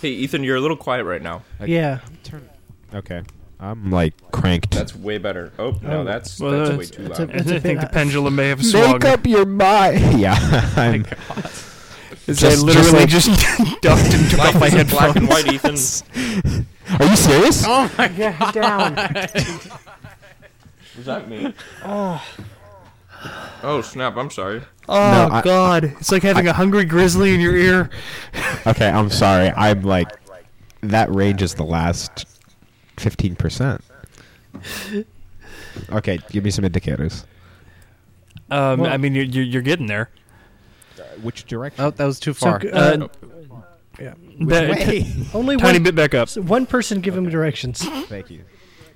Hey, Ethan, you're a little quiet right now. Yeah. Okay. I'm like cranked. That's way better. Oh, no, that's way too loud. It's a I think bit- the pendulum may have swung. Make up your mind. Yeah. I'm I literally just ducked and took off my Life isn't black and headphones. white, Ethan. Are you serious? Oh my Yeah, down. Was that me? Oh, snap. I'm sorry. Oh, No, God. It's like having a hungry grizzly in your ear. Okay, I'm sorry. I'm like, that range is the last 15%. Okay, give me some indicators. I mean, you're getting there. Which direction? Oh, that was too far. Yeah. Way. Only Tiny one, bit back up. one person give him directions. Thank you.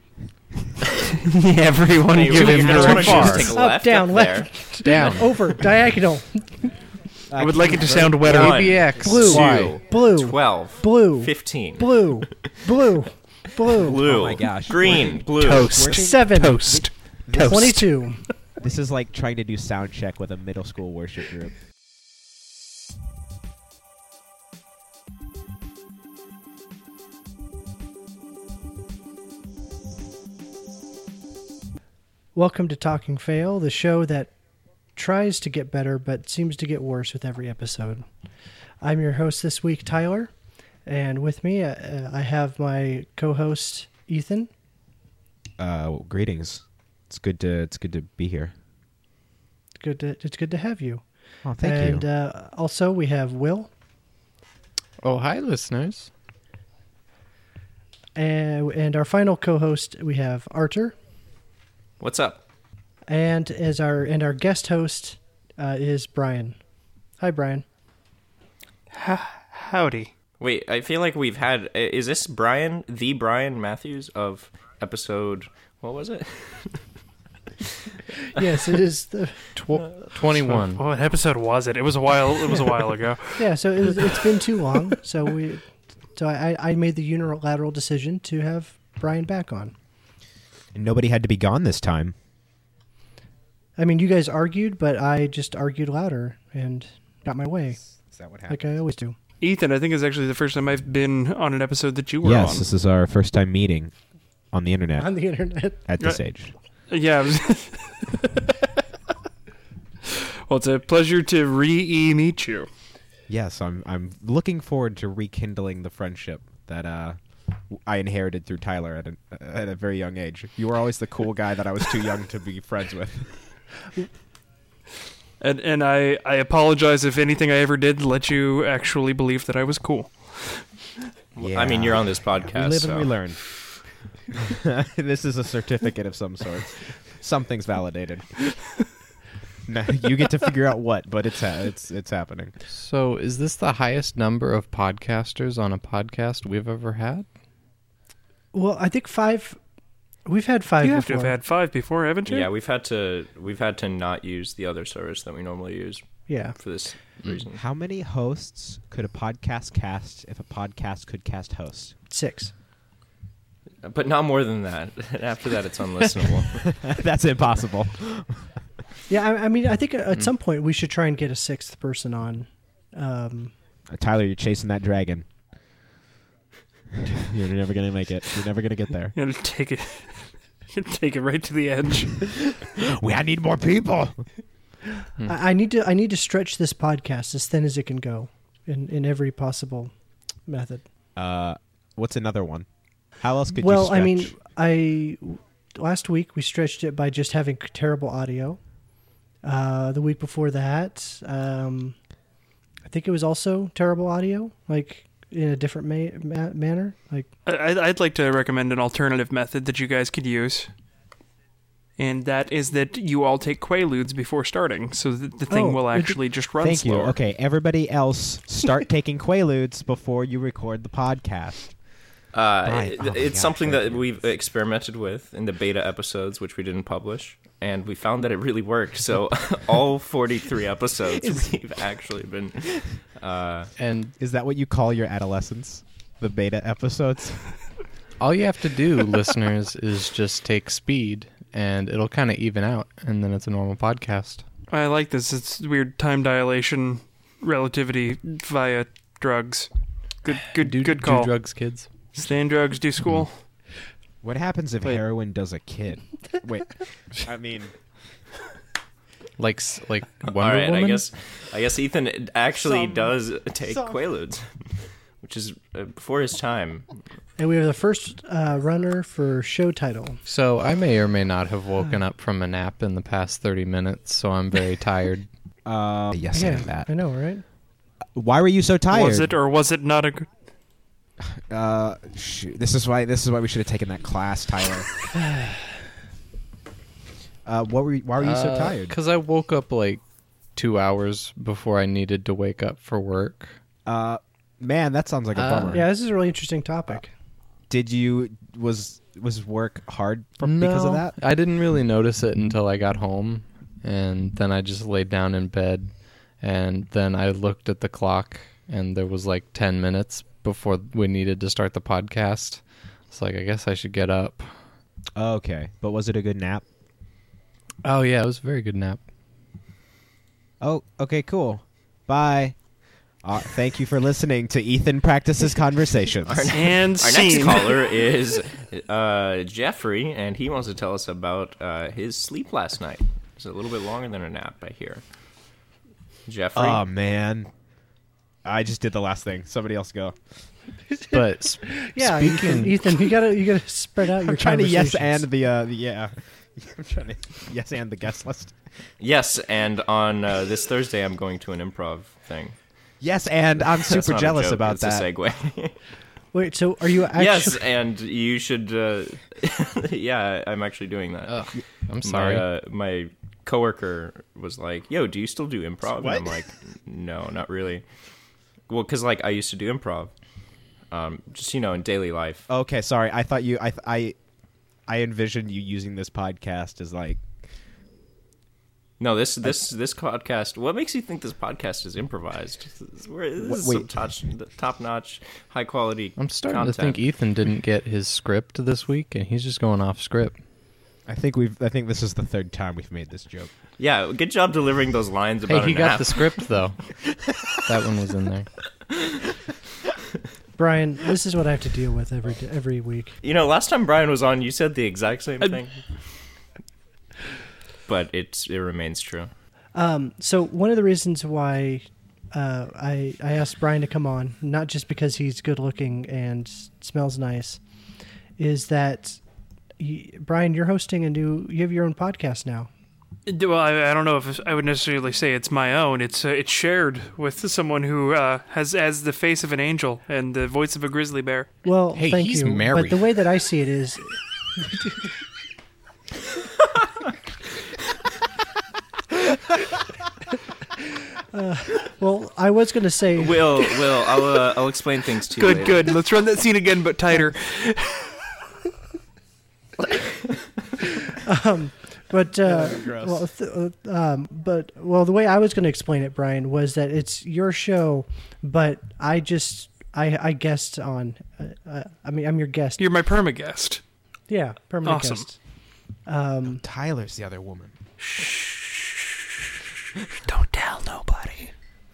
Everyone Hey, give you're him gonna wanna directions. just take a Up, left down, up left. Down. Over, diagonal, I would like it to sound wetter. One, BX. Blue. Y. blue, 12, blue, 15, blue, blue, blue, blue, Oh my gosh. green, blue, Toast. 7, Toast. Toast. 22. This is like trying to do sound check with a middle school worship group. Welcome to Talking Fail, the show that tries to get better but seems to get worse with every episode. I'm your host this week, Tyler, and with me I have my co-host Ethan. Greetings. It's good to be here. It's good to have you. Oh, thank and you. Also we have Will, Oh, hi, listeners. and our final co-host we have Arthur, What's up? and our guest host is Brian. Hi, Brian. Howdy. Wait, I feel like we've had... Is this Brian, the Brian Matthews of episode... What was it? Yes, it is the 21. What episode was it? It was a while ago. yeah. So it's been too long. So I made the unilateral decision to have Brian back on. And nobody had to be gone this time. I mean, you guys argued, but I just argued louder and got my way, Is that what happened? like I always do. Ethan, I think is actually the first time I've been on an episode that you were Yes, on. this is our first time meeting on the internet On the internet. at this age. Yeah. Well, it's a pleasure to meet you. Yes, I'm looking forward to rekindling the friendship that I inherited through Tyler at a very young age. You were always the cool guy that I was too young to be friends with. And I apologize if anything I ever did let you actually believe that I was cool. Yeah. I mean, you're on this podcast, We live so... and we learn. This is a certificate of some sort. Something's validated. No, you get to figure out what, but it's happening. So, is this the highest number of podcasters on a podcast we've ever had? Well, I think 5. We've had 5 You before. have to have had 5 before, haven't you? Yeah, we've had to not use the other service that we normally use Yeah. for this reason. How many hosts could a podcast cast if a podcast could cast hosts? 6. But not more than that. After that, it's unlistenable. That's impossible. Yeah, I mean, I think at some point we should try and get a 6th person on. Tyler, you're chasing that dragon. You're never going to make it. You're never going to get there. You gotta take it. Take it right to the edge. I need more people. I need to stretch this podcast as thin as it can go in every possible method. What's another one? How else could you Well, stretch? I mean, last week we stretched it by just having terrible audio. The week before that, I think it was also terrible audio, like in a different manner. Like I'd like to recommend an alternative method that you guys could use. And that is that you all take Quaaludes before starting, so that the thing will actually just run Thank slower. you. Okay, everybody else, start taking Quaaludes before you record the podcast. Right. Oh my It's gosh, something thank that you. we've experimented with in the beta episodes, which we didn't publish, and we found that it really worked. So all 43 episodes, we've actually been... And Is that what you call your adolescence? The beta episodes? all you have to do, listeners, is just take speed, and it'll kind of even out, and then it's a normal podcast. I like this. It's weird time dilation relativity via drugs. Good call. Do drugs, kids. Stay in drugs, do school. What happens if Wait. heroin does a kid? Wait, I mean, Like Wonder All right, Woman. I guess Ethan actually Some- does take some. Quaaludes, which is before his time. And we have the first runner for show title. So I may or may not have woken up from a nap in the past 30 minutes, so I'm very tired. yes, Yeah, and that. I know, right? Why were you so tired? Was it or was it not a good... Shoot. This is why we should have taken that class, Tyler. Why were you so tired? Because I woke up like 2 hours before I needed to wake up for work. Man, that sounds like a bummer. Yeah, this is a really interesting topic. Was work hard because of that? I didn't really notice it until I got home, and then I just laid down in bed, and then I looked at the clock, and there was like 10 minutes before we needed to start the podcast. It's like, I guess I should get up. Okay, but was it a good nap? Oh yeah, it was a very good nap. Oh, okay, cool. Bye. Thank you for listening to Ethan Practices Conversations. And Our scene. next caller is Jeffrey, and he wants to tell us about his sleep last night. It's a little bit longer than a nap, I hear. Jeffrey? Oh, man. I just did the last thing. Somebody else go. But Yeah, speaking, Ethan, you gotta spread out your I'm trying to yes conversations. and the yeah. I'm trying to yes and the guest list. Yes, and on this Thursday, I'm going to an improv thing. Yes, and I'm That's super not a jealous joke, about it's that. a segue. Wait, so are you actually? Yes, and you should... yeah, I'm actually doing that. ugh, I'm sorry. My coworker was like, "Yo, do you still do improv?" What? And I'm like, "No, not really." Well, because like I used to do improv, just in daily life. Okay, sorry. I thought you. I envisioned you using this podcast as like. No, this podcast. What makes you think this podcast is improvised? This is Wait. some top-notch, high-quality. I'm starting content. to think Ethan didn't get his script this week, and he's just going off script. I think this is the third time we've made this joke. Yeah, good job delivering those lines Hey, about he a got nap. the script though. That one was in there. Brian, this is what I have to deal with every week. Last time Brian was on, you said the exact same thing. But it remains true. So one of the reasons why I asked Brian to come on, not just because he's good looking and smells nice, is that Brian, you're hosting you have your own podcast now. Well, I don't know if I would necessarily say it's my own. It's shared with someone who has as the face of an angel and the voice of a grizzly bear. Well, Hey, thank he's you. married. But the way that I see it is, well, I was going to say, Will, I'll explain things to you later. Good. Let's run that scene again, but tighter. but gross. the way I was going to explain it, Brian, was that it's your show, but I guest on. I'm your guest. You're my perma-guest. Yeah, permanent Awesome. guest. Tyler's the other woman. Don't tell nobody.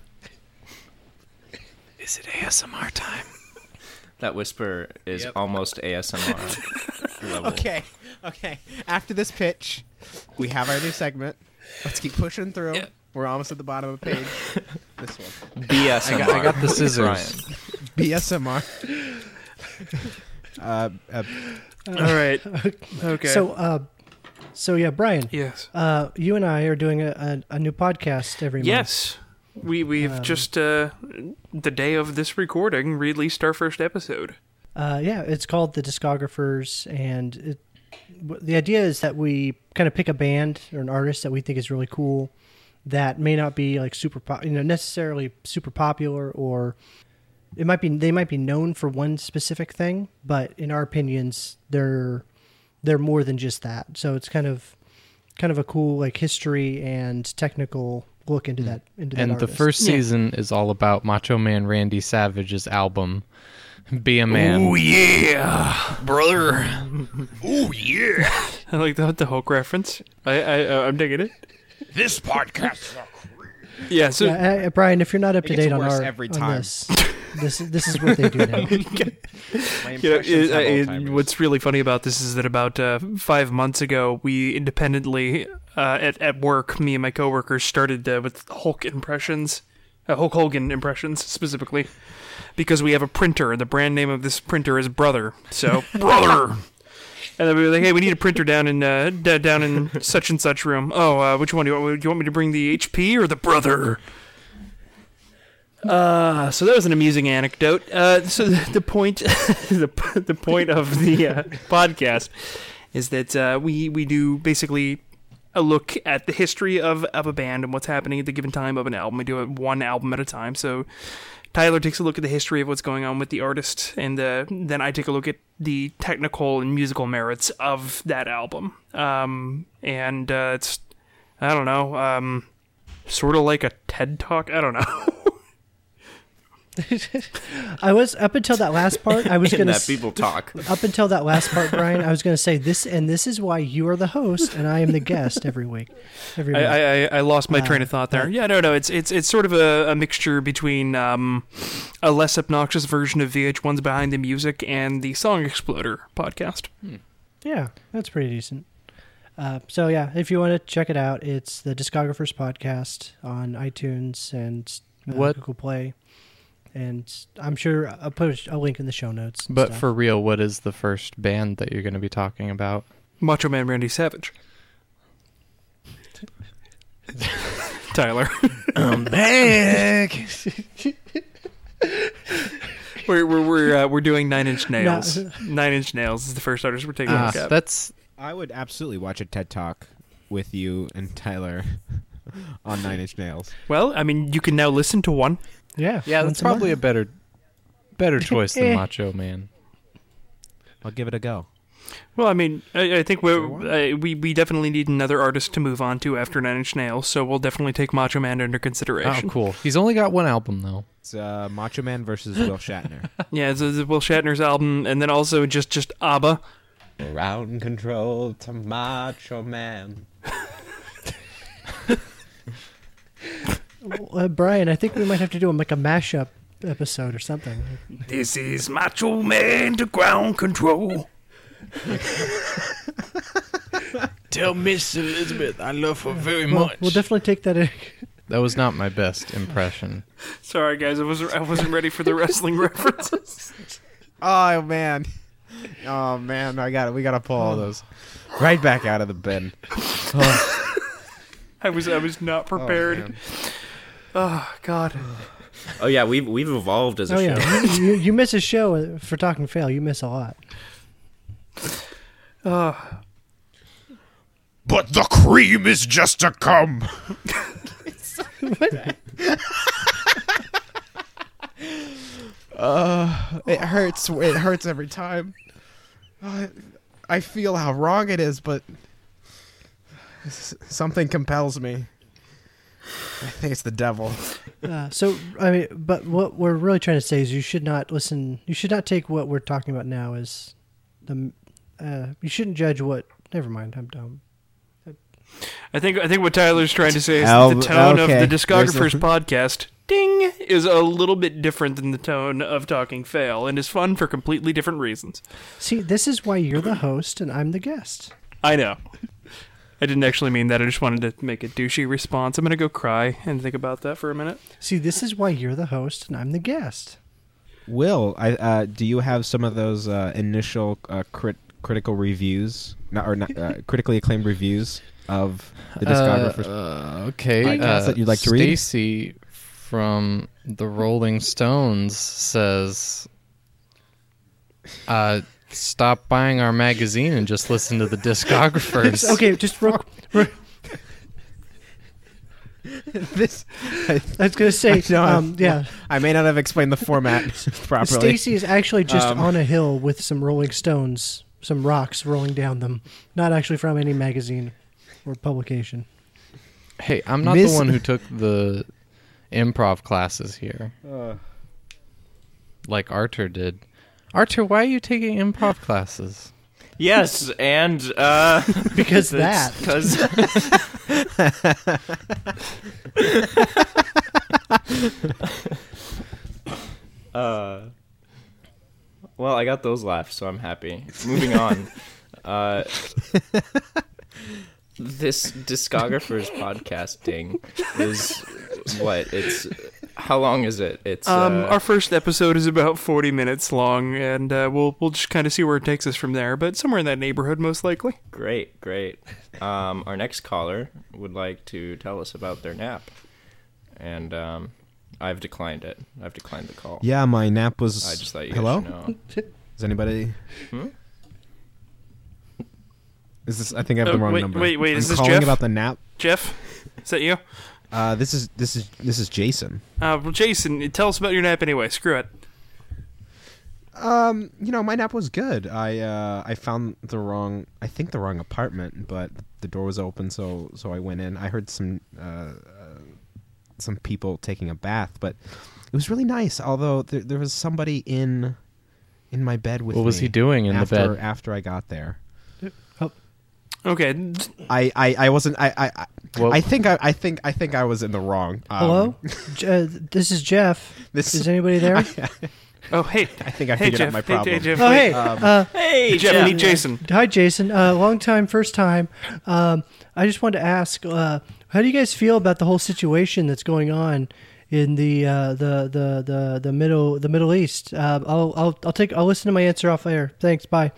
Is it ASMR time? That whisper is Yep. almost ASMR level. Okay. After this pitch, we have our new segment. Let's keep pushing through. Yeah. We're almost at the bottom of the page. This one. BSMR. I got the scissors. Brian. BSMR. All right. Okay. So yeah, Brian. Yes. You and I are doing a new podcast every month. Yes. We've just the day of this recording released our first episode. Yeah, it's called The Discographers, and the idea is that we kind of pick a band or an artist that we think is really cool that may not be like necessarily super popular, or they might be known for one specific thing, but in our opinions, they're more than just that. So it's kind of a cool like history and technical look into that And the artist. first season is all about Macho Man Randy Savage's album, Be a Man. Oh yeah, brother. Oh yeah. I like the Hulk reference. I'm digging it. this podcast. Yeah. So Yeah, Brian, if you're not up to It gets date on worse our every on time. this, This is what they do now. My impressions have Alzheimer's. What's really funny about this is that about 5 months ago, we independently at work, me and my coworkers started with Hulk impressions, Hulk Hogan impressions specifically, because we have a printer, and the brand name of this printer is Brother. So Brother. And then we were like, hey, we need a printer down in such and such room. Oh, which one do you want me to bring, the HP or the Brother? So that was an amusing anecdote. So the point, the point of the podcast is that we do basically a look at the history of a band and what's happening at the given time of an album. We do it one album at a time. So Tyler takes a look at the history of what's going on with the artist, and then I take a look at the technical and musical merits of that album. And it's, I don't know, sort of like a TED Talk. I don't know. I was up until that last part. I was In going that people talk. Up until that last part, Brian, I was going to say this, and this is why you are the host and I am the guest every week. Every week. I lost my train of thought there. Yeah, no. It's sort of a mixture between a less obnoxious version of VH1's Behind the Music and the Song Exploder podcast. Yeah, that's pretty decent. So yeah, if you want to check it out, it's the Discographers Podcast on iTunes and Google Play. And I'm sure I'll put a link in the show notes. But stuff. for real, what is the first band that you're going to be talking about? Macho Man Randy Savage. Tyler. I'm back. We're doing Nine Inch Nails. Nine Inch Nails is the first artist we're taking a look at. I would absolutely watch a TED Talk with you and Tyler on Nine Inch Nails. Well, I mean, you can now listen to one. Yeah, that's probably a better choice than Macho Man. I'll give it a go. Well, I mean, I think we definitely need another artist to move on to after Nine Inch Nails, so we'll definitely take Macho Man under consideration. Oh, cool. He's only got one album, though. It's Macho Man versus Will Shatner. Yeah, it's Will Shatner's album, and then also just ABBA. Ground control to Macho Man. Brian, I think we might have to do a mashup episode or something. This is Macho Man to ground control. Tell Miss Elizabeth I love her very much. We'll definitely take that in. That was not my best impression. Sorry, guys, I wasn't ready for the wrestling references. Oh man, we gotta pull all those right back out of the bin. I was not prepared. Oh God. Oh yeah, we've evolved as a show. Yeah. you miss a show for Talking Fail. You miss a lot. But the cream is just to come. It hurts. It hurts every time. I feel how wrong it is, but something compels me. I think it's the devil. So I mean, but what we're really trying to say is you should not listen. You should not take what we're talking about now as the. You shouldn't judge what. Never mind. I'm dumb. I think what Tyler's trying to say is that the tone of the Discographers podcast, ding, is a little bit different than the tone of Talking Fail, and is fun for completely different reasons. See, this is why you're the host and I'm the guest. I know. I didn't actually mean that. I just wanted to make a douchey response. I'm going to go cry and think about that for a minute. See, this is why you're the host and I'm the guest. Will, do you have some of those initial critical reviews, critically acclaimed reviews of the Discographers? Okay. Podcasts that you'd like to read? Stacy from the Rolling Stones says, stop buying our magazine and just listen to the Discographers. Okay, just real This, I was going to say, yeah. I may not have explained the format properly. Stacy is actually just on a hill with some Rolling Stones, some rocks rolling down them. Not actually from any magazine or publication. Hey, I'm not the one who took the improv classes here. Like Arthur did. Arthur, why are you taking improv classes? Yes, and because that. Because Well, I got those laughs, so I'm happy. Moving on. This discographer's podcasting is what? It's how long is it? It's Our first episode is about 40 minutes long, and we'll just kind of see where it takes us from there. But somewhere in that neighborhood, most likely. great. Our next caller would like to tell us about their nap, and I've declined it. I've declined the call. Yeah, my nap was. I just thought you Hello? guys should know. Is anybody? Hmm? Is this? I think I have the wrong wait, number. wait, I'm is this calling Jeff? about the nap. Jeff, is that you? This is Jason. Well, Jason, tell us about your nap anyway. Screw it. My nap was good. I found the wrong apartment, but the door was open, so I went in. I heard some people taking a bath, but it was really nice. Although there was somebody in my bed with me. What was he doing in the bed? After I got there? Okay. I wasn't. Well- I think I was in the wrong. Hello? This is Jeff. Is anybody there? Oh, hey. I think I Hey, figured Jeff. out my problem. Hey, Jeff. Oh, hey. Hey, Jeff, meet Jason. Hi, Jason. Long time, first time. I just wanted to ask, how do you guys feel about the whole situation that's going on in the Middle East? I'll listen to my answer off air. Thanks. Bye.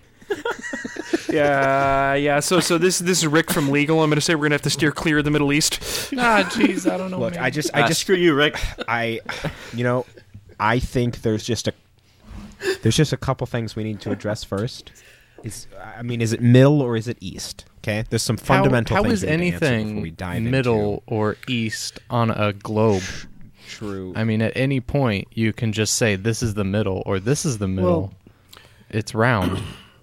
Yeah. So this is Rick from Legal. I'm going to say we're going to have to steer clear of the Middle East. Jeez, I don't know. Look, man. I just screw you, Rick. I think there's just a couple things we need to address first. Is it middle or is it east? Okay, there's some fundamental How things is we need to answer before we anything dive middle or east on a globe? into true. I mean, at any point you can just say this is the middle or this is the middle. It's round.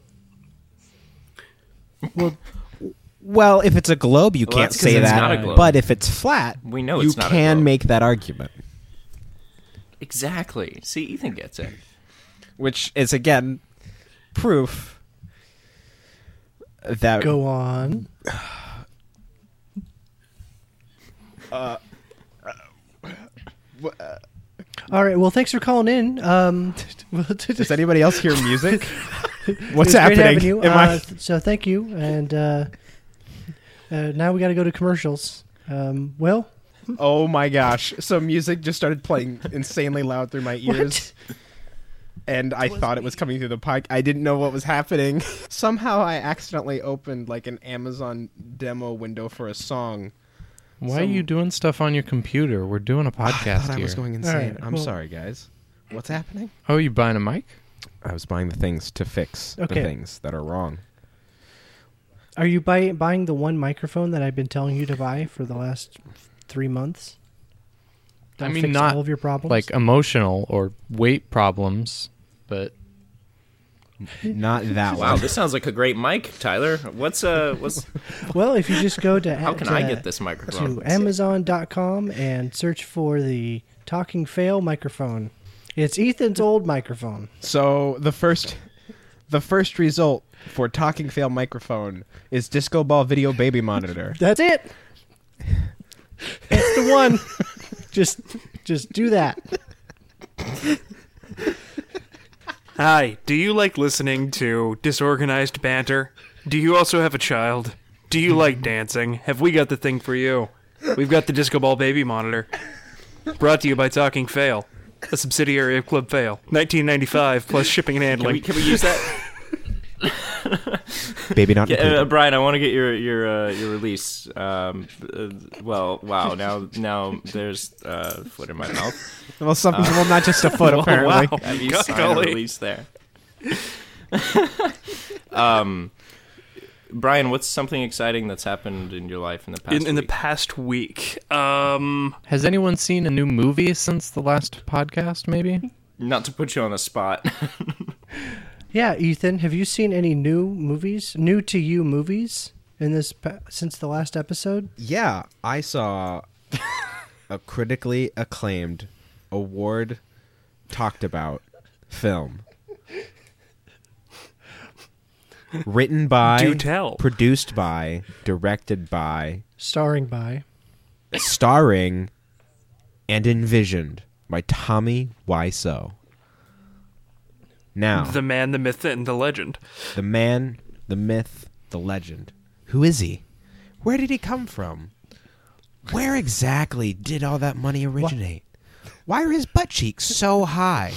Well, if it's a globe, you can't that's 'cause say it's that. not a globe. But if it's flat, We know you it's not a can globe. make that argument. Exactly. See, Ethan gets it. Which is again proof that Go on. All right. Well, thanks for calling in. Does anybody else hear music? What's It was great having happening? you. Am I? So thank you. And now we got to go to commercials. Will? Oh my gosh! So music just started playing insanely loud through my ears, and I thought it was coming through the pipe. I didn't know what was happening. Somehow, I accidentally opened like an Amazon demo window for a song. Why are you doing stuff on your computer? We're doing a I podcast thought I here. was going insane. right, I'm well- sorry, guys. What's happening? Oh, you buying a mic? I was buying the things to fix the Okay. things that are wrong. Are you buying the one microphone that I've been telling you to buy for the last 3 months? I That'll mean, fix not all of your problems. like emotional or weight problems, but Not that Wow, one. this sounds like a great mic, Tyler. What's well, if you just go to how can I get this microphone? to Amazon.com and search for the Talking Fail microphone. It's Ethan's old microphone. So the first result for Talking Fail microphone is Disco Ball Video Baby Monitor. That's it. That's the one. Just do that. Hi, do you like listening to disorganized banter? Do you also have a child? Do you like dancing? Have we got the thing for you? We've got the Disco Ball Baby Monitor. Brought to you by Talking Fail, a subsidiary of Club Fail. 1995 plus shipping and handling. Can we use that? Baby not Yeah, included. Brian, I want to get your release. Well, wow. Now there's foot in my mouth. Well, something. Well, not just a foot, apparently. wow. Have you God, signed a golly. release there? Brian, what's something exciting that's happened in your life in the past In the week? past week. has anyone seen a new movie since the last podcast? Maybe. Not to put you on the spot. Yeah, Ethan, have you seen any new to you movies in this since the last episode? Yeah, I saw a critically acclaimed, award talked about film. Written by, Do tell. produced by, directed by, Starring by. starring, and envisioned by Tommy Wiseau. Now, The man, the myth, and the legend. the man, the myth, the legend. Who is he? Where did he come from? Where exactly did all that money originate? Why are his butt cheeks so high?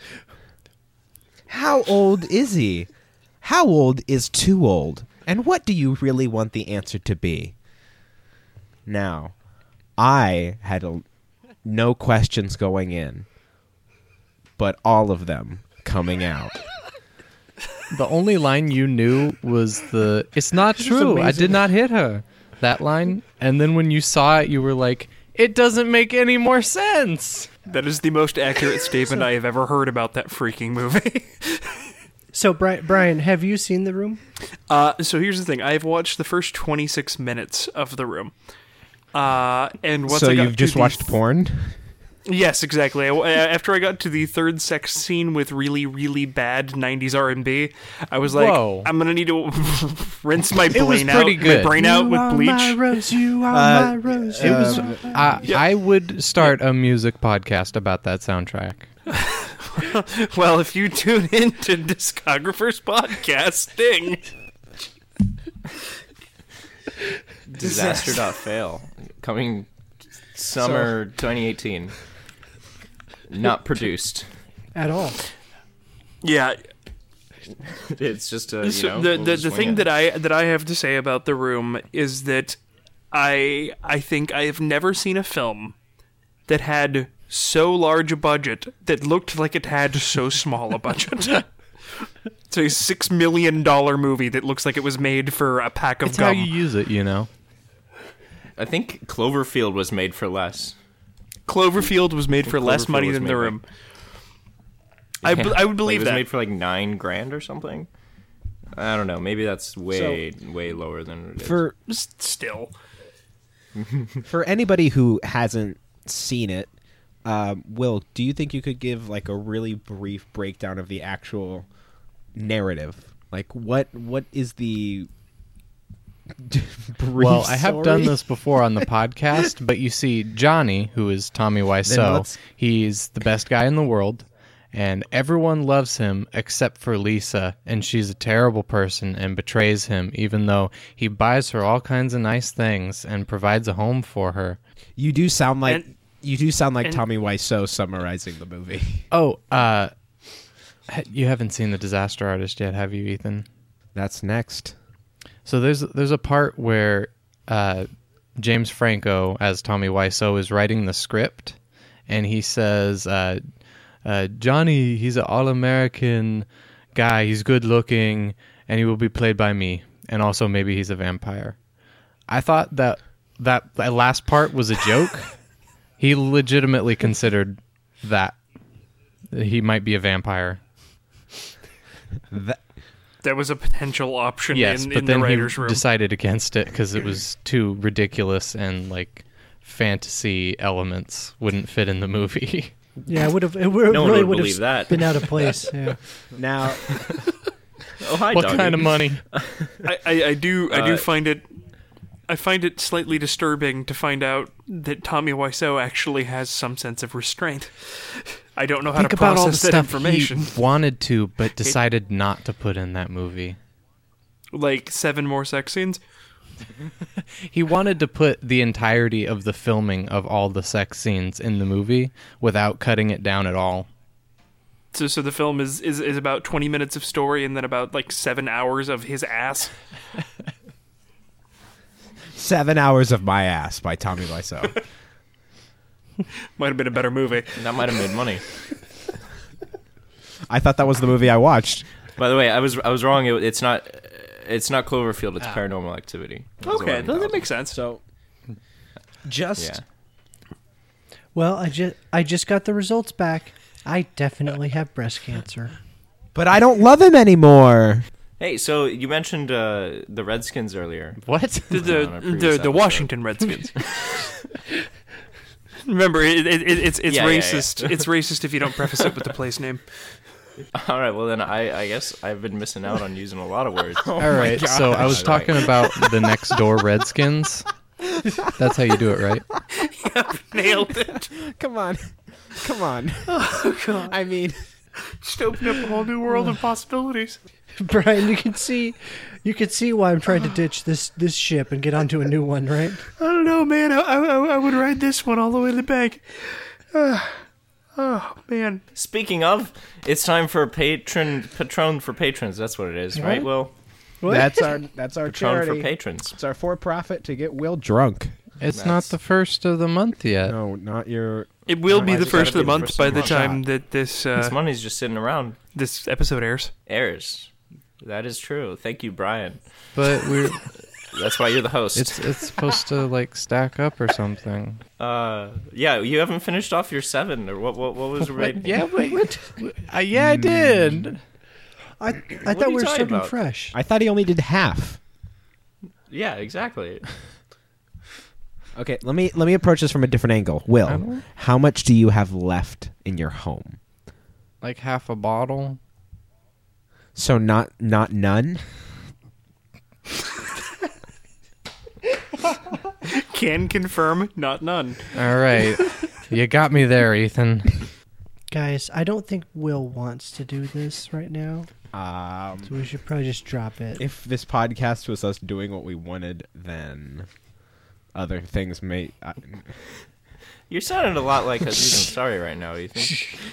How old is he? How old is too old? And what do you really want the answer to be? Now, I had no questions going in, but all of them coming out. The only line you knew was "It's not true. I amazing. did not hit her." That line, and then when you saw it, you were like, "It doesn't make any more sense." That is the most accurate statement I have ever heard about that freaking movie. So, Brian, have you seen The Room? So here's the thing. I've watched the first 26 minutes of The Room. And once So I got you've just to watched porn? Yes, exactly. After I got to the third sex scene with really, really bad 90s R&B, I was like, Whoa. I'm going to need to rinse my was brain out, pretty good. my brain out You with are bleach. my rose, you are my rose. It was. I would start a music podcast about that soundtrack. Well, if you tune into Discographer's podcast, Sting. Disaster.fail. Coming summer 2018. Not produced. At all. Yeah. It's just a, So we'll the just thing wing it. that I have to say about The Room is that I think I have never seen a film that had so large a budget that looked like it had so small a budget. It's a $6 million movie that looks like it was made for a pack of It's how gum. you use it, you know. I think Cloverfield was made for less. Cloverfield was made for less Cloverfield money was than made The like- Room. I would Like, believe it was that. made for like $9,000 or something. I don't know. Maybe that's way lower than it is. For Still. For anybody who hasn't seen it, Will, do you think you could give like a really brief breakdown of the actual narrative? Like, what is the brief Well, I have story? done this before on the podcast, but you see, Johnny, who is Tommy Wiseau, let's- he's the best guy in the world, and everyone loves him except for Lisa, and she's a terrible person and betrays him, even though he buys her all kinds of nice things and provides a home for her. You do sound like and- Tommy Wiseau summarizing the movie. Oh, you haven't seen The Disaster Artist yet, have you, Ethan? That's next. So there's a part where James Franco, as Tommy Wiseau, is writing the script, and he says, Johnny, he's an all-American guy, he's good-looking, and he will be played by me, and also maybe he's a vampire. I thought that last part was a joke. He legitimately considered that he might be a vampire. That was a potential option Yes, in but the then he writer's room. decided against it because it was too ridiculous and like fantasy elements wouldn't fit in the movie. Yeah, it would have. It No one really would would believe have that. been out of place. Yeah. Now, Oh, hi, What doggy. kind of money? I do find it. I find it slightly disturbing to find out that Tommy Wiseau actually has some sense of restraint. I don't know how Think to about all the process that stuff information. he wanted to, but decided not to put in that movie. Like 7 more sex scenes. He wanted to put the entirety of the filming of all the sex scenes in the movie without cutting it down at all. So the film is about 20 minutes of story and then about like 7 hours of his ass. 7 hours of my ass by Tommy Wiseau. Might have been a better movie. That might have made money. I thought that was the movie I watched. By the way, I was wrong. It's not Cloverfield. It's Paranormal Activity. That's what Okay, I'm that called. makes sense. So, just Yeah. Well, I just got the results back. I definitely have breast cancer. but I don't love him anymore. Hey, so you mentioned the Redskins earlier. What? On our previous The episode. Washington Redskins. Remember, it's Yeah. racist. It's racist if you don't preface it with the place name. All right, well then I guess I've been missing out on using a lot of words. All right, so I was talking about the next door Redskins. That's how you do it, right? Nailed it. Come on. Come on. Oh God! I mean, Just open up a whole new world of possibilities. Brian, you can see why I'm trying to ditch this ship and get onto a new one, right? I don't know, man. I would ride this one all the way to the bank. Oh man. Speaking of, it's time for Patron for patrons. That's what it is, right? Will What? that's our Patron charity. for patrons. It's our for-profit to get Will drunk. It's not the first of the month yet. No, not your. It will be Why the is it gotta first be of the the month first by of the the time that this This money's just sitting around. this episode airs. Airs. That is true. Thank you, Brian. But we're That's why you're the host. it's supposed to like stack up or something. Yeah, you haven't finished off your 7, or what was the rating? I did. I are thought we you were talking starting about? fresh. I thought he only did half. Yeah, exactly. Okay, let me approach this from a different angle. Will, don't- how much do you have left in your home? Like half a bottle. So not none? Can confirm, not none. All right, you got me there, Ethan. Guys, I don't think Will wants to do this right now, so we should probably just drop it. If this podcast was us doing what we wanted, then other things may. You're sounding a lot like us even sorry right now, Ethan.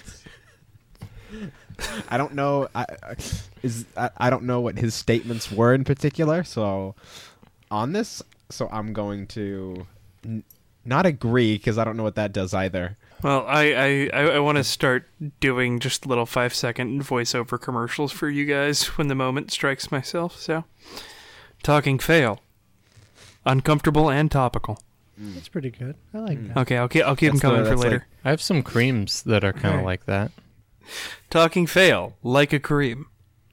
I don't know. I don't know what his statements were in particular. So on this, so I'm going to not agree because I don't know what that does either. Well, I want to start doing just little 5-second voiceover commercials for you guys when the moment strikes myself. So, talking fail, uncomfortable and topical. That's pretty good. I like that. Okay, I'll keep them That's coming the- for that's later. I have some creams that are kind of like that. Talking fail, like a cream.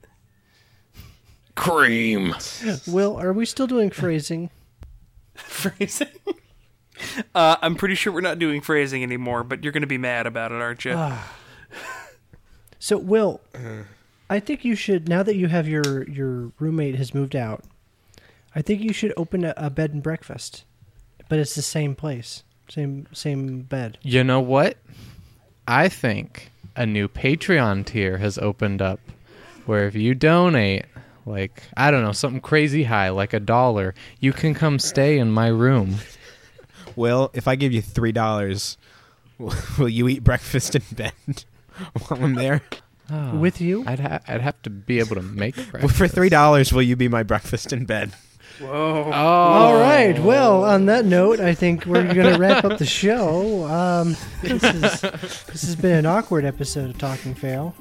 Cream. Will, are we still doing phrasing? Phrasing. I'm pretty sure we're not doing phrasing anymore, but you're going to be mad about it, aren't you? So, Will, I think you should, now that you have your roommate has moved out, I think you should open a bed and breakfast. But it's the same place. Same bed. You know what? I think a new Patreon tier has opened up where if you donate, like, I don't know, something crazy high, like $1, you can come stay in my room. Will, if I give you $3, will you eat breakfast in bed while I'm there? Oh, With you? I'd have to be able to make Well, breakfast. for $3, will you be my breakfast in bed? Whoa. All right. Well, on that note, I think we're going to wrap up the show. This has been an awkward episode of Talking Fail.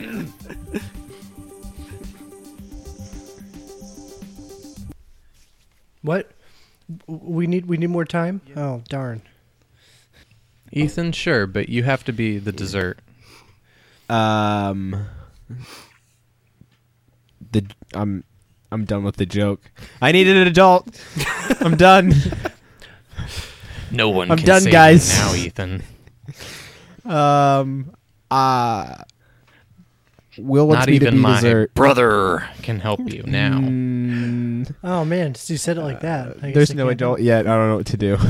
What? We need more time? Oh, darn. Ethan, sure, but you have to be the dessert. I'm done with the joke. I needed an adult. I'm done. No one I'm can done, save guys. you now, Ethan. Will wants Not me to even be my dessert. brother can help you now. Oh, man. You said it like that. I guess There's I no can't do adult yet. I don't know what to do.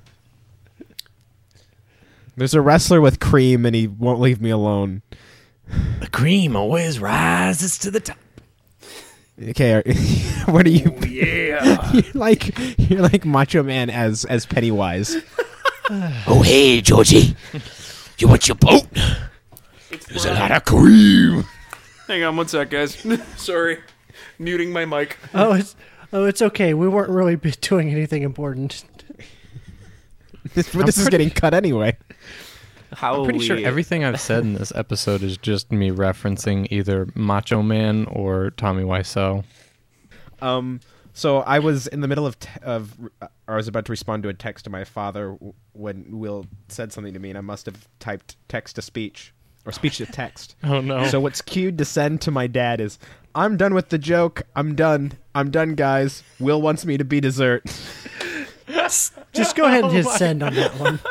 There's a wrestler with cream, and he won't leave me alone. The cream always rises to the top. Okay, what are you? Yeah. You're like Macho Man as Pennywise. Oh, hey, Georgie. You want your boat? There's a lot of cream. Hang on one sec, guys. Sorry. Muting my mic. it's okay. We weren't really doing anything important. This is getting cut anyway. I'm pretty sure everything I've said in this episode is just me referencing either Macho Man or Tommy Wiseau. So I was in the middle of I was about to respond to a text to my father when Will said something to me, and I must have typed text to speech or speech to text. Oh, no. So what's cued to send to my dad is, "I'm done with the joke. I'm done, guys. Will wants me to be dessert." Just go ahead and hit send on that one.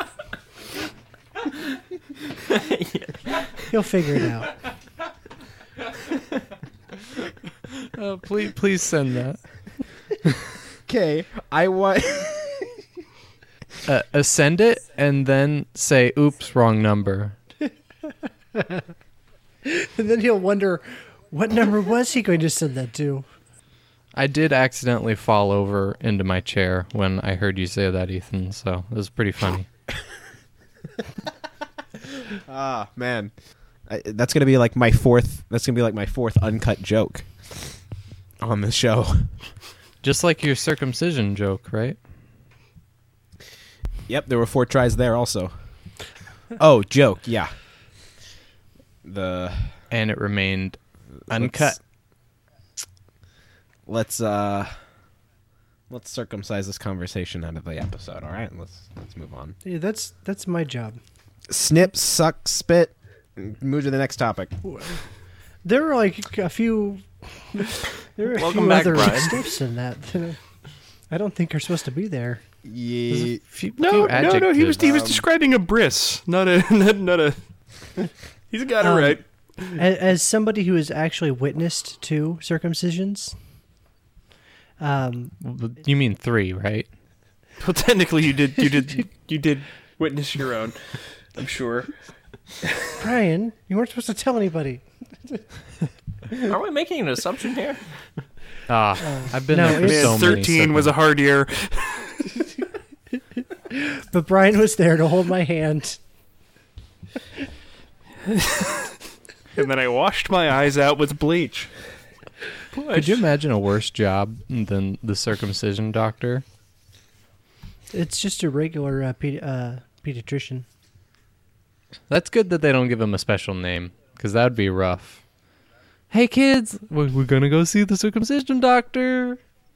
He'll figure it out. Please send that. Okay, I want. Send it and then say, "Oops, wrong number." And then he'll wonder, what number was he going to send that to? I did accidentally fall over into my chair when I heard you say that, Ethan, so it was pretty funny. Ah, man. That's gonna be like my fourth. That's gonna be like my fourth uncut joke on this show. Just like your circumcision joke, right? Yep, there were 4 tries there also. Oh, joke, yeah. And it remained uncut. Let's circumcise this conversation out of the episode. All right, let's move on. Yeah, that's my job. Snip, suck, spit. Move to the next topic. There are like a few. There are a Welcome few back, other Brian. steps in that. I don't think are supposed to be there. Yeah. No. He was describing a bris, not a. He's got it right. As somebody who has actually witnessed 2 circumcisions, You mean 3, right? Well, technically, you did witness your own. I'm sure. Brian, you weren't supposed to tell anybody. Are we making an assumption here? I've been no, there for it's- so many 13 was a hard year. But Brian was there to hold my hand. And then I washed my eyes out with bleach. Could you imagine a worse job than the circumcision doctor? It's just a regular pediatrician. That's good that they don't give him a special name, because that would be rough. Hey kids, we're gonna go see the circumcision doctor.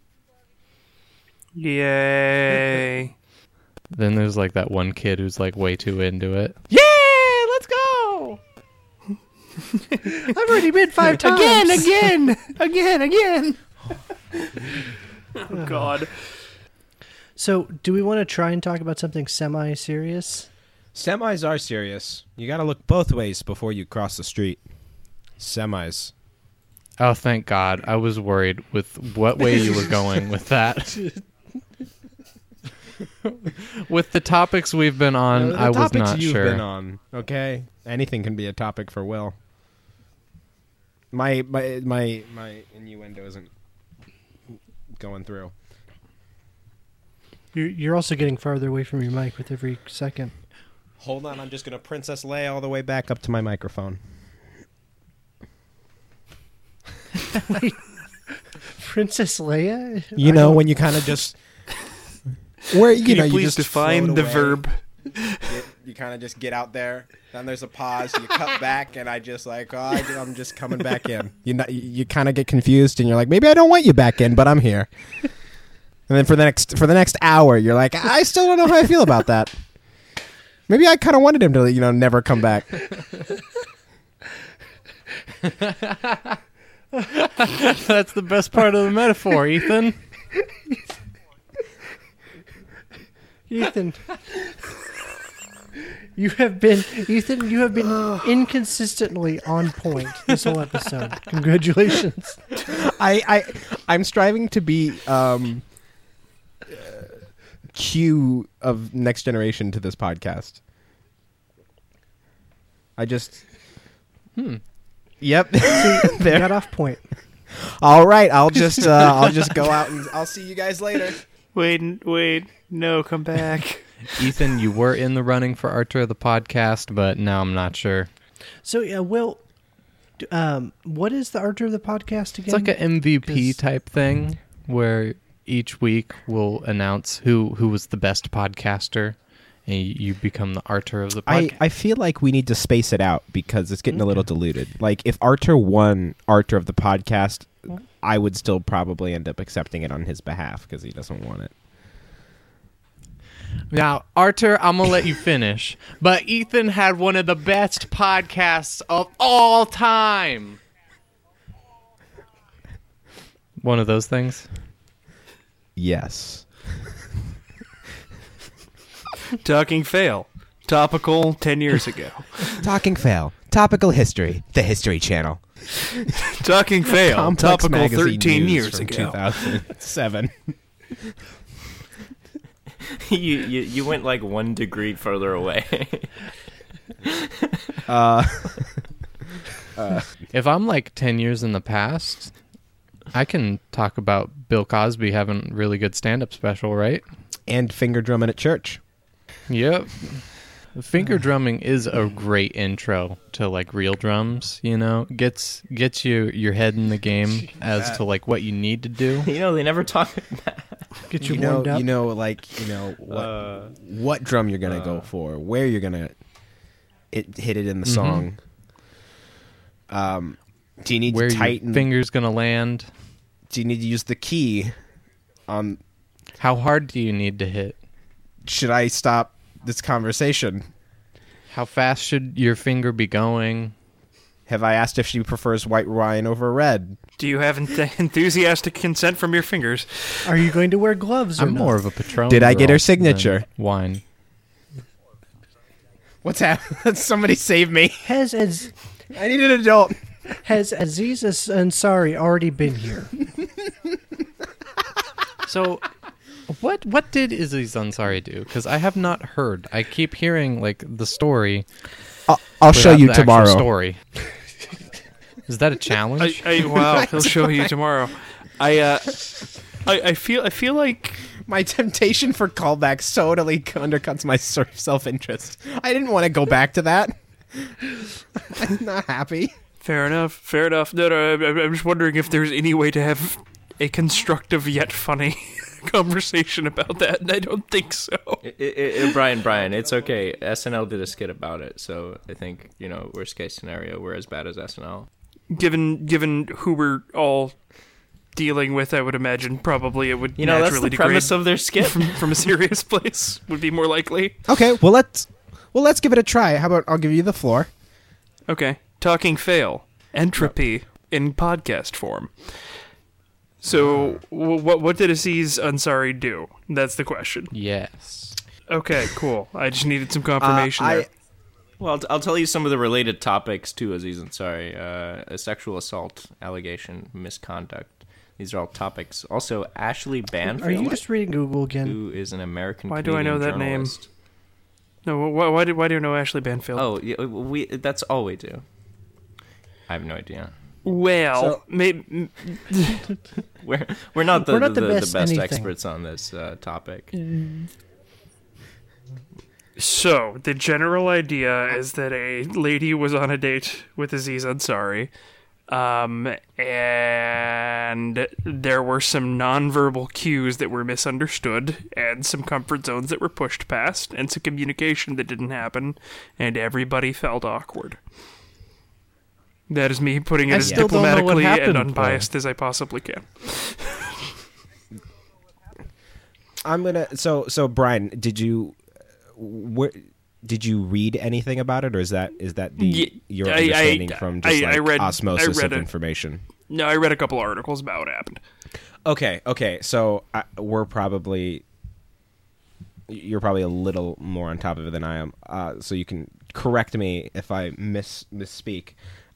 Yay. Then there's like that one kid who's like way too into it. Yeah, let's go. I've already been 5 times. Again. Oh, God. So, do we want to try and talk about something semi-serious? Semis are serious. You got to look both ways before you cross the street. Semis. Oh, thank God. I was worried with what way you were going with that. With the topics we've been on, The I was topics not you've sure. been on, okay? Anything can be a topic for Will. My innuendo isn't going through. You're also getting farther away from your mic with every second. Hold on, I'm just going to Princess Leia all the way back up to my microphone. Princess Leia? You know, when you kind of just... Where, you Can know, you you please just define float the away. verb? You kind of just get out there, then there's a pause, you cut back, and I just like, I'm just coming back in. You kind of get confused, and you're like, maybe I don't want you back in, but I'm here. And then for the next hour, you're like, I still don't know how I feel about that. Maybe I kind of wanted him to, never come back. That's the best part of the metaphor, Ethan. Ethan. You have been inconsistently on point this whole episode. Congratulations. I'm striving to be Q of Next Generation to this podcast. Yep. There. Got off point. All right, I'll just go out and I'll see you guys later. Wait, no, come back. Ethan, you were in the running for Archer of the podcast, but now I'm not sure. So, Will, what is the Archer of the podcast again? It's like an MVP 'Cause- type thing where each week we'll announce who was the best podcaster, and you become the Archer of the podcast. I feel like we need to space it out because it's getting a little diluted. Like, if Archer won Archer of the podcast, I would still probably end up accepting it on his behalf because he doesn't want it. Now, Archer, I'm going to let you finish, but Ethan had one of the best podcasts of all time. One of those things? Yes. Talking fail. Topical 10 years ago. Talking Fail. Topical History. The History Channel. Talking fail. Complex Topical Magazine 13 News years from ago. 2007. You went like 1 degree further away. If I'm like 10 years in the past, I can talk about Bill Cosby having really good stand-up special, right? And finger drumming at church. Yep. Finger drumming is a great intro to like real drums, you know? Gets your head in the game as to like what you need to do. You know, they never talk. Get you warmed up. What drum you're gonna go for, where you're gonna hit it in the song. Do you need Where to tighten? your finger's gonna land? Do you need to use the key? How hard do you need to hit? Should I stop this conversation? How fast should your finger be going? Have I asked if she prefers white wine over red? Do you have enthusiastic consent from your fingers? Are you going to wear gloves or I'm not? more of a Patron. Did I get girl her signature? than Wine. What's happening? Somebody save me! Has I need an adult. Aziz Ansari already been here? So, what did Aziz Ansari do? Because I have not heard. I keep hearing like the story. I'll show without you the actual tomorrow. Story. Is that a challenge? Wow, he'll show you tomorrow. I feel like My temptation for callbacks totally undercuts my self-interest. I didn't want to go back to that. I'm not happy. fair enough. No, I'm just wondering if there's any way to have a constructive yet funny conversation about that, and I don't think so. Brian, it's okay. SNL did a skit about it, so I think, worst case scenario, we're as bad as SNL. Given who we're all dealing with, I would imagine probably it would that's naturally the premise degrade of their skit. from a serious place would be more likely. Okay, well let's give it a try. How about I'll give you the floor. Okay, talking fail entropy in podcast form. So what did Aziz Ansari do? That's the question. Yes. Okay, cool. I just needed some confirmation there. Well, I'll tell you some of the related topics to Aziz Ansari. A sexual assault allegation, misconduct. These are all topics. Also, Ashley Banfield. Are you just reading Google again? Who is an American Why do I know that name? journalist. No, why do you know Ashley Banfield? Oh, yeah, that's all we do. I have no idea. Well, maybe We're not the best best anything. experts on this topic. So, the general idea is that a lady was on a date with Aziz Ansari, and there were some nonverbal cues that were misunderstood, and some comfort zones that were pushed past, and some communication that didn't happen, and everybody felt awkward. That is me putting it I as still don't know what diplomatically and happened, unbiased as I possibly can. I'm gonna. So Brian, did you read anything about it, or is that your understanding from just osmosis of information? No, I read a couple articles about what happened. Okay. So you're probably a little more on top of it than I am. So you can correct me if I misspeak.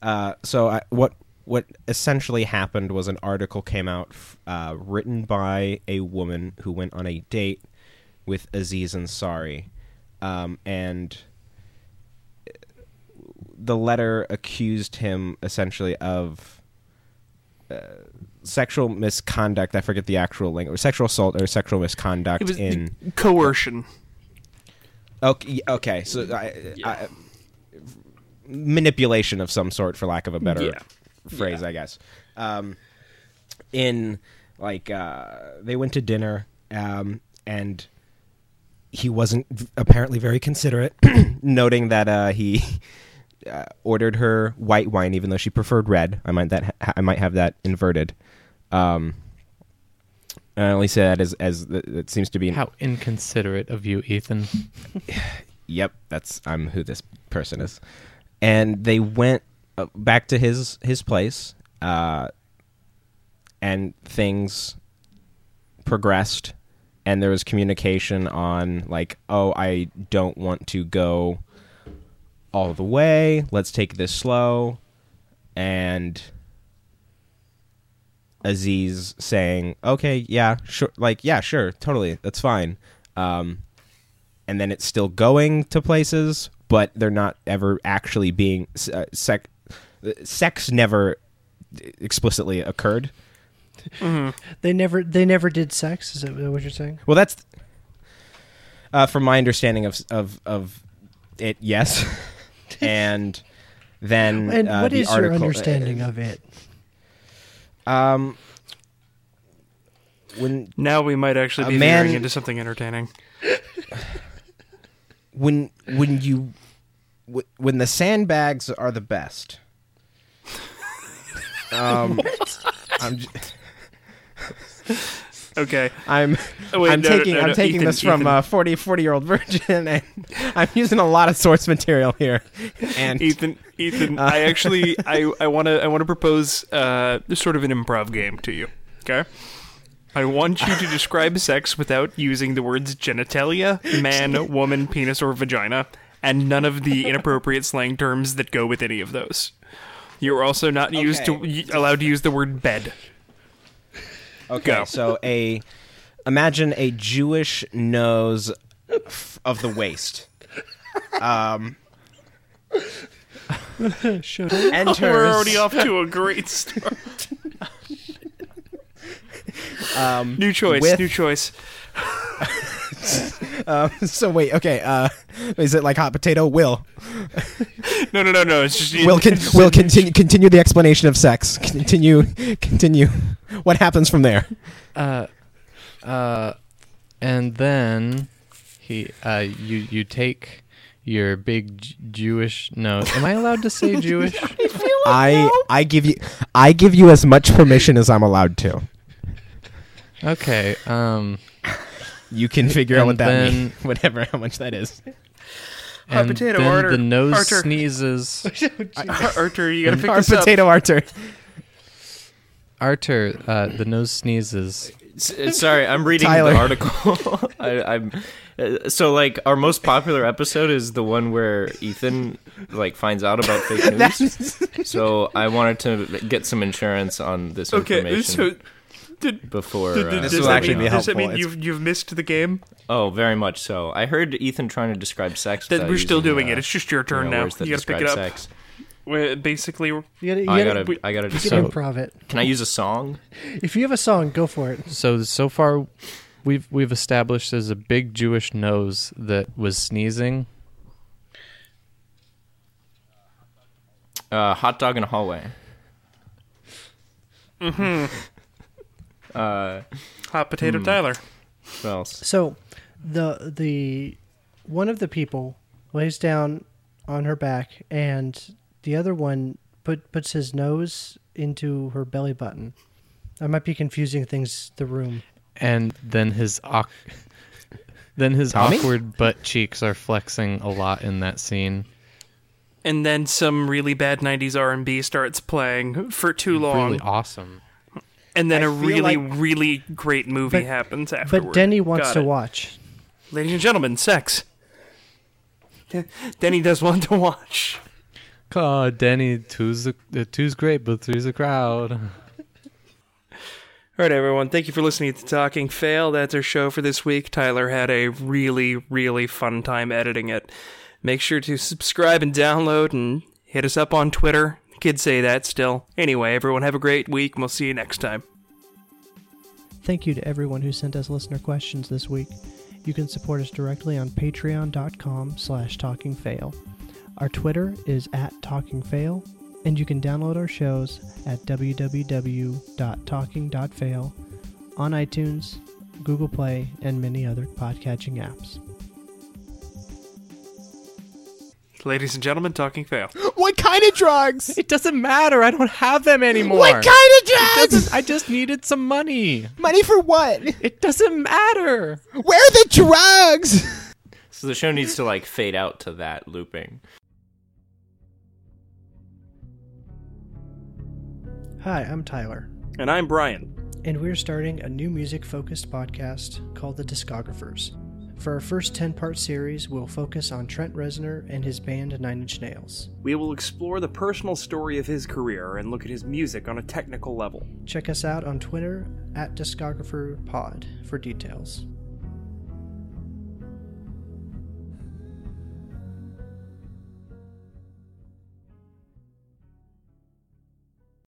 What essentially happened was an article came out written by a woman who went on a date with Aziz Ansari, and the letter accused him essentially of sexual misconduct. I forget the actual language. Sexual assault or sexual misconduct It was in coercion. Okay. So manipulation of some sort, for lack of a better phrase, I guess. They went to dinner, and he wasn't apparently very considerate, noting that he ordered her white wine, even though she preferred red. I might have that inverted. I only say that as it seems to be. How inconsiderate of you, Ethan. Yep, I'm who this person is. And they went back to his place, and things progressed, and there was communication on I don't want to go all the way. Let's take this slow. And Aziz saying, "Okay, yeah, sure, sure, totally, that's fine." And then it's still going to places, but they're not ever actually being sex never explicitly occurred. They never did sex. Is that what you're saying? Well, that's from my understanding of it. Yes, and then And what the is article, your understanding of it? When Now we might actually be man- veering into something entertaining. when the sandbags are the best. I'm Okay. I'm Oh, wait, I'm no, taking no, I'm no, taking Ethan, this from Ethan. 40-year-old virgin, and I'm using a lot of source material here. And Ethan, I want to propose sort of an improv game to you. Okay, I want you to describe sex without using the words genitalia, man, woman, penis, or vagina, and none of the inappropriate slang terms that go with any of those. You're also not allowed to use the word bed. okay, Go. so imagine a Jewish nose of the waist. Should Enters. We're already off to a great start. New choice. with- New choice. So wait, okay. Is it like hot potato? Will No. It's just will continue the explanation of sex. Continue. What happens from there? And then you take your big Jewish nose. Am I allowed to say Jewish? I give you as much permission as I'm allowed to. Okay. You can figure out And what that then- means, whatever, how much that is. And potato, then Arthur. the nose Arthur. sneezes. Arthur, you gotta pick Our this up. potato Arthur. Arthur, the nose sneezes. Sorry, I'm reading Tyler. the article. I'm so like our most popular episode is the one where Ethan like finds out about fake news. So I wanted to get some insurance on this Okay, information so before. This does will that actually mean, be does that helpful. mean you've missed the game? Oh, very much so. I heard Ethan trying to describe sex. That without we're still using, doing it. It's just your turn now. words that You gotta pick it describe up. Sex. Basically, You gotta, I gotta you just. can improv it. Can I use a song? If you have a song, go for it. So far, we've established there's a big Jewish nose that was sneezing. Hot dog in a hallway. hot potato Tyler. What else? So, the one of the people lays down on her back, and the other one puts his nose into her belly button. I might be confusing things. The room. And then his Tommy? awkward butt cheeks are flexing a lot in that scene. And then some really bad 90s R&B starts playing for too long. Really awesome. And then I a feel really, like- really great movie But- happens afterward. But Denny wants Got to it. watch. Ladies and gentlemen, sex. Denny does want to watch. God, Denny, two's great, but three's a crowd. All right, everyone. Thank you for listening to Talking Fail. That's our show for this week. Tyler had a really, really fun time editing it. Make sure to subscribe and download and hit us up on Twitter. Kids say that still. Anyway, everyone have a great week, and we'll see you next time. Thank you to everyone who sent us listener questions this week. You can support us directly on patreon.com/talkingfail. Our Twitter is @talkingfail, and you can download our shows at www.talking.fail on iTunes, Google Play, and many other podcatching apps. Ladies and gentlemen, Talking Fail. What kind of drugs? It doesn't matter. I don't have them anymore. What kind of drugs? I just needed some money. Money for what? It doesn't matter. Where are the drugs? So the show needs to like fade out to that looping. Hi, I'm Tyler, And I'm Brian. and we're starting a new music-focused podcast called The Discographers. For our first 10-part series, we'll focus on Trent Reznor and his band 9 Inch Nails. We will explore the personal story of his career and look at his music on a technical level. Check us out on Twitter @DiscographerPod for details.